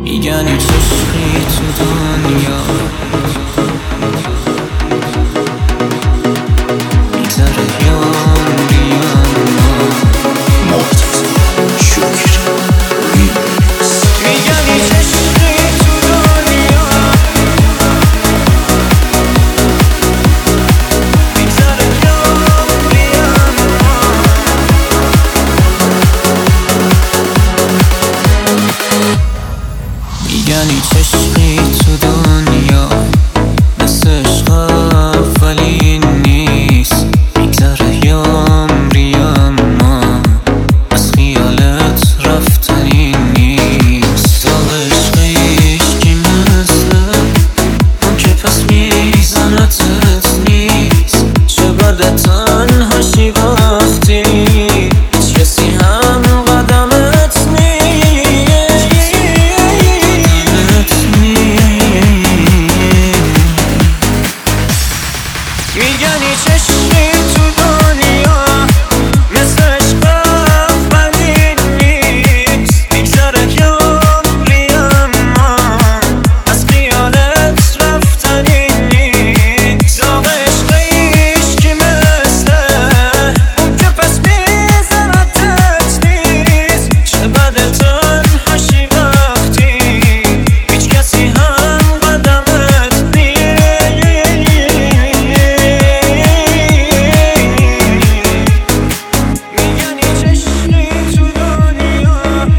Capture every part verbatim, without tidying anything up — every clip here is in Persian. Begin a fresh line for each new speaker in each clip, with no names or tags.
میگن هیچ عشقی تو دنیا میگذره یا میان
مرتضی شکر ریمیکس.
میگن هیچ عشقی تو دنیا میگذره یا میان میگن هیچ عشقی تو دنیا مثل عشق اولی نیست میگذره یا عمری اما از خیالت رفتنی نیست. تا عشق هیچکی مثل اون که پس میزنتت نیست. چه بده تنهاشی وقتی هیچ کسی هم قدمت نیست. میگن هیچ عشقی تو دنیا مثل عشق اولی نیست میگذره یا عمری اما از خیالت رفتنی نیست. داغ عشق هیچکی مثل اون که پس میزنتت نیست. چه بده تنهاشی وقتی هیچ کسی هم قدمت نیست. میگن هیچ عشقی تو دنیا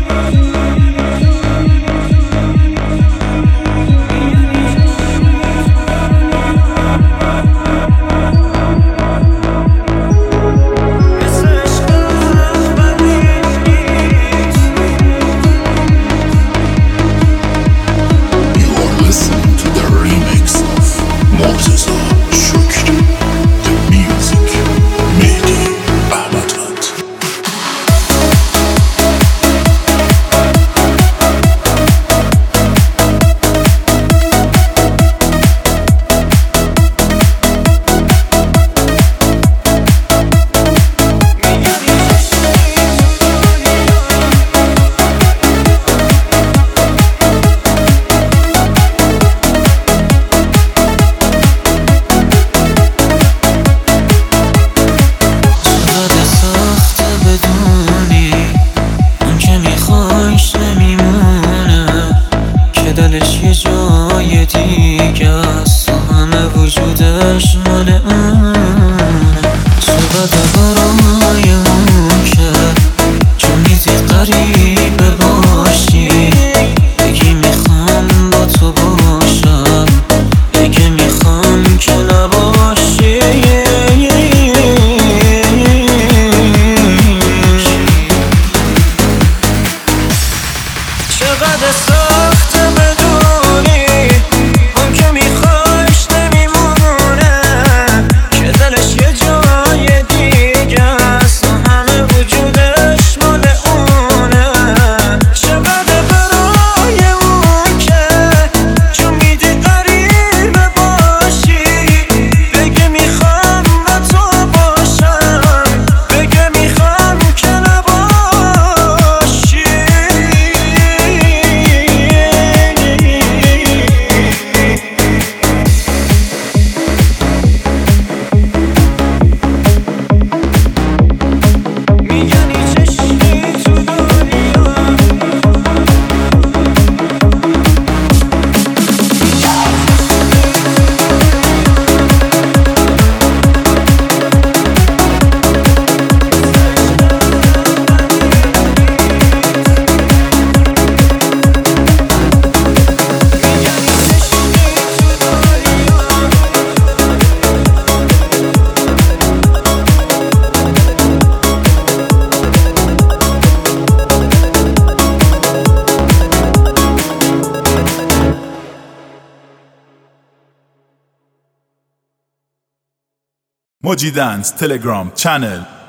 مثل عشق اولی نیست.
You are listening to the remix of مرتضی شکر. The music مهدی احمدوند.
چقدر سخته بدونی اون که میخوایش نمیمونه که دلش یه جای دیگه است و همه وجودش مال اونه. چقدر برای اون که چون میدی غریبه باشی بگی میخوام با تو باشم بگی میخوام که نباشی. چقدر سخته بدونی اون که میخوایش نمیمونه که دلش یه جای دیگه است و همه وجودش مال اونه. چقدر برای اون که چون میدی غریبه باشی بگه میخوام با تو باشم بگه میخوام که نباشی. میگن هیچ عشقی تو دنیا
Moji Dance Telegram channel